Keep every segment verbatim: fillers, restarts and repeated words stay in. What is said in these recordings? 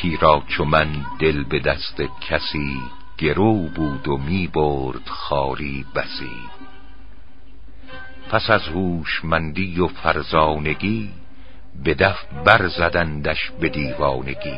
یکی را چو من دل به دست کسی، گرو بود و می برد خواری بسی. پس از هوشمندی و فرزانگی، به دف برزدندش به دیوانگی.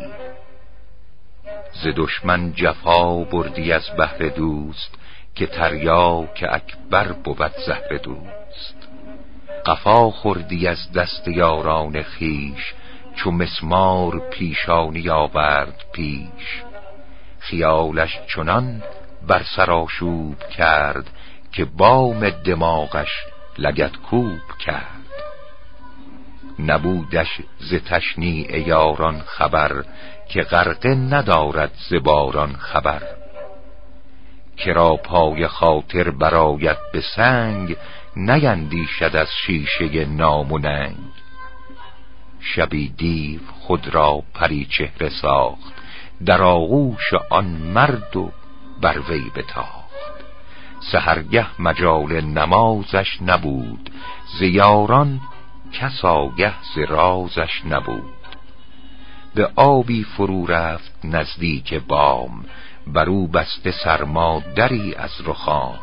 ز دشمن جفا بردی از بهر دوست، که تریاک اکبر بود زهر دوست. قفا خوردی از دست یاران خیش، چو مسمار پیشانی آورد پیش. خیالش چنان بر سر آشوب کرد، که بام دماغش لگدکوب کرد. نبودش ز تشنیع یاران خبر، که غرقه ندارد ز باران خبر. کرا پای خاطر برآید به سنگ، نیندیشد از شیشه نام و ننگ. شبی دیو خود را پری چهره ساخت، در آغوش آن مرد و بر وی بتاخت. سحرگه مجال نمازش نبود، ز یاران کس آگه ز رازش نبود. به آبی فرو رفت نزدیک بام، برو بسته سرما دری از رخام.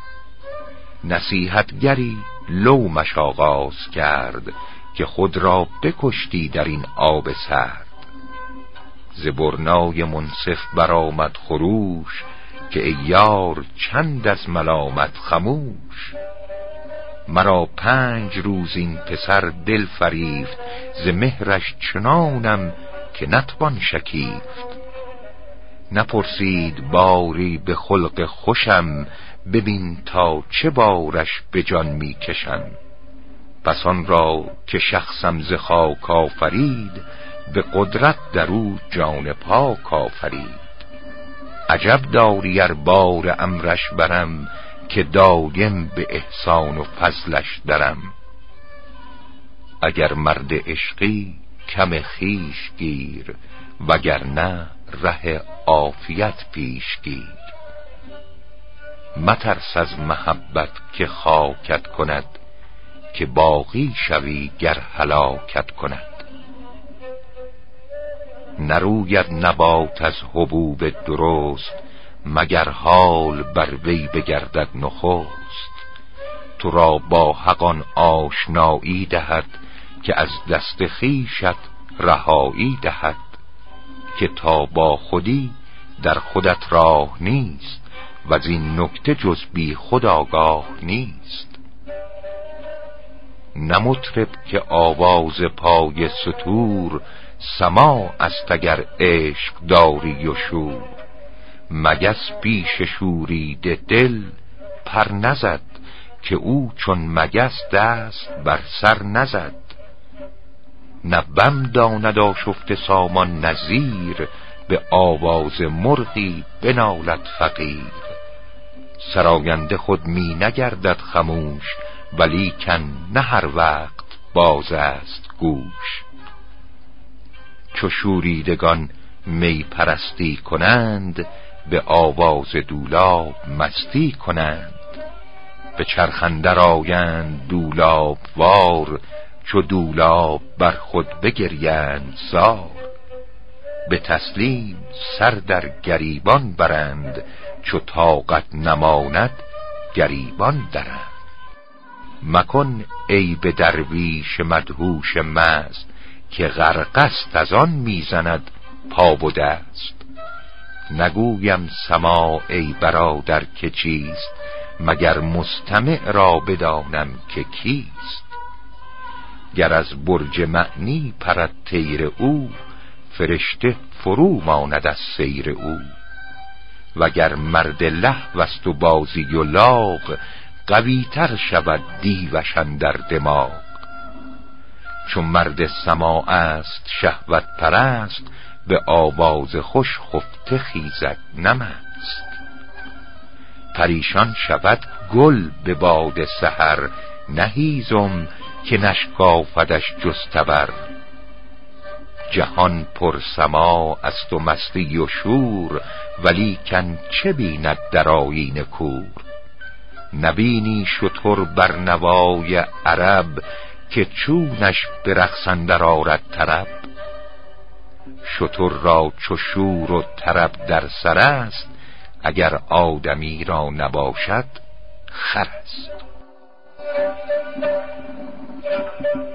نصیحتگری لومش آغاز کرد، که خود را بکشتی در این آب سرد. ز برنای منصف برآمد خروش، که ای یار چند از ملامت خموش. مرا پنج روز این پسر دل فریفت، ز مهرش چنانم که نتوان شکیفت. نپرسید باری به خلق خوشم، ببین تا چه بارش به جان می کشم. پس آن را که شخصم ز خاک آفرید، به قدرت در او جان پاک آفرید. عجب داری ار بار امرش برم، که دایم به احسان و فضلش درم. اگر مرد عشقی کم خویش گیر، وگرنه ره عافیت پیش گیر. مترس از محبت که خاکت کند، که باقی شوی گر هلاکت کند. نروید نبات از حبوب درست، مگر حال بر وی بگردد نخست. تو را با حقان آشنایی دهد، که از دست خویشت رهایی دهد. که تا با خودی در خودت راه نیست، و از این نکته جز بی خود آگاه نیست. نه مطرب که آواز پای ستور، سماع است اگر عشق داری و شور. مگس پیش شوریده دل پر نزد، که او چون مگس دست بر سر نزد. نه بم داند آشفته سامان نذیر، به آواز مرغی بنالد فقیر. سراینده خود می نگردد خموش، ولیکن نه هر وقت باز است گوش. چو شوریدگان می پرستی کنند، به آواز دولاب مستی کنند. به چرخ اندر آیند دولاب وار، چو دولاب بر خود بگریند زار. به تسلیم سر در گریبان برند، چو طاقت نماند گریبان درند. مکن عیب درویش مدهوش مست، که غرق است از آن میزند پا و دست. نگویم سماع ای برادر که چیست، مگر مستمع را بدانم که کیست. گر از برج معنی پرد طیر او، فرشته فرو ماند از سیر او. وگر مرد لهو است و بازی و لاغ، قوی تر شود دیوش اندر دماغ. چون مرد سماع است شهوت پرست، به آواز خوش خفته خیزد نه مست. پریشان شود گل به باد سحر، نه هیزم که نشکافدش جستبر. جهان پر سماع است و مستی و شور، ولیکن چه بیند در آیین کور. نبینی شتر بر نوای عرب، که چونش به رقص اندر آرد طرب. شتر را چو شور و طرب در سر است، اگر آدمی را نباشد خر است.